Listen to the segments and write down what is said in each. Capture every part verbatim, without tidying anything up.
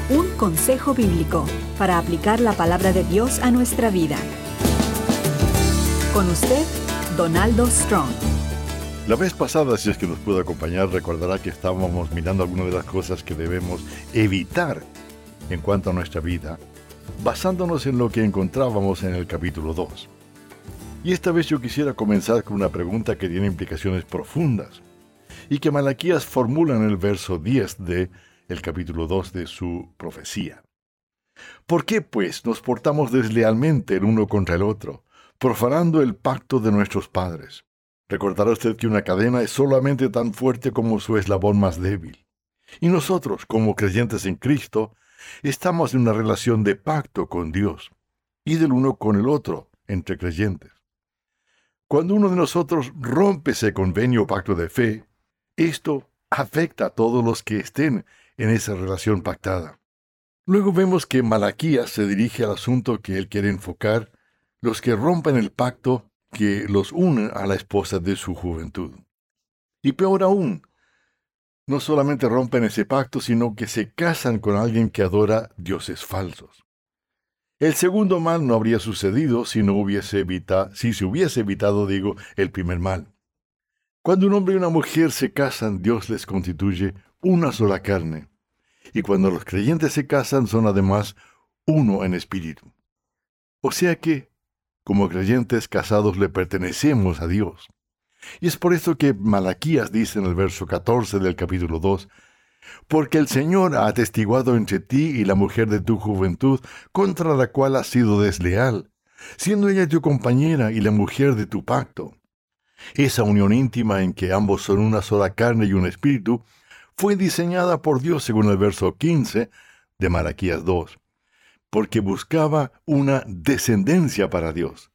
Un consejo bíblico para aplicar la palabra de Dios a nuestra vida. Con usted, Donaldo Strong. La vez pasada, si es que nos pudo acompañar, recordará que estábamos mirando algunas de las cosas que debemos evitar en cuanto a nuestra vida, basándonos en lo que encontrábamos en el capítulo dos. Y esta vez yo quisiera comenzar con una pregunta que tiene implicaciones profundas y que Malaquías formula en el verso diez de el capítulo dos de su profecía. ¿Por qué, pues, nos portamos deslealmente el uno contra el otro, profanando el pacto de nuestros padres? Recordará usted que una cadena es solamente tan fuerte como su eslabón más débil. Y nosotros, como creyentes en Cristo, estamos en una relación de pacto con Dios y del uno con el otro, entre creyentes. Cuando uno de nosotros rompe ese convenio o pacto de fe, esto afecta a todos los que estén en esa relación pactada. Luego vemos que Malaquías se dirige al asunto que él quiere enfocar, los que rompen el pacto que los une a la esposa de su juventud. Y peor aún, no solamente rompen ese pacto, sino que se casan con alguien que adora dioses falsos. El segundo mal no habría sucedido si no hubiese evitado, si se hubiese evitado, digo, el primer mal. Cuando un hombre y una mujer se casan, Dios les constituye una sola carne. Y cuando los creyentes se casan, son además uno en espíritu. O sea que, como creyentes casados, le pertenecemos a Dios. Y es por esto que Malaquías dice en el verso catorce del capítulo dos, «Porque el Señor ha atestiguado entre ti y la mujer de tu juventud, contra la cual has sido desleal, siendo ella tu compañera y la mujer de tu pacto. Esa unión íntima en que ambos son una sola carne y un espíritu, fue diseñada por Dios según el verso quince de Malaquías dos, porque buscaba una descendencia para Dios.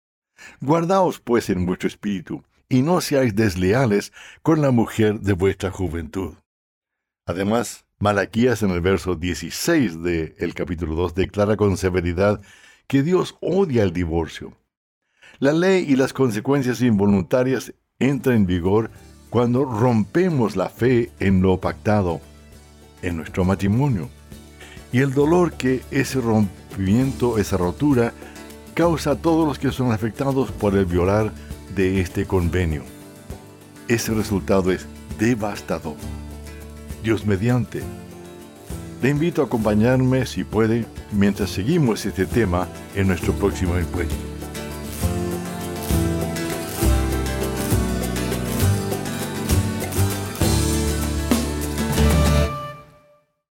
Guardaos pues en vuestro espíritu, y no seáis desleales con la mujer de vuestra juventud». Además, Malaquías en el verso dieciséis del capítulo dos declara con severidad que Dios odia el divorcio. La ley y las consecuencias involuntarias entran en vigor cuando rompemos la fe en lo pactado, en nuestro matrimonio. Y el dolor que ese rompimiento, esa rotura, causa a todos los que son afectados por el violar de este convenio. Ese resultado es devastador. Dios mediante. Le invito a acompañarme, si puede, mientras seguimos este tema en nuestro próximo encuentro.